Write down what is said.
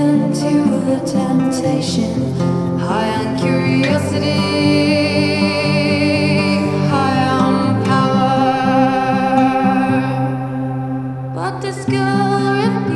into the temptation, high on curiosity, high on power. But discover if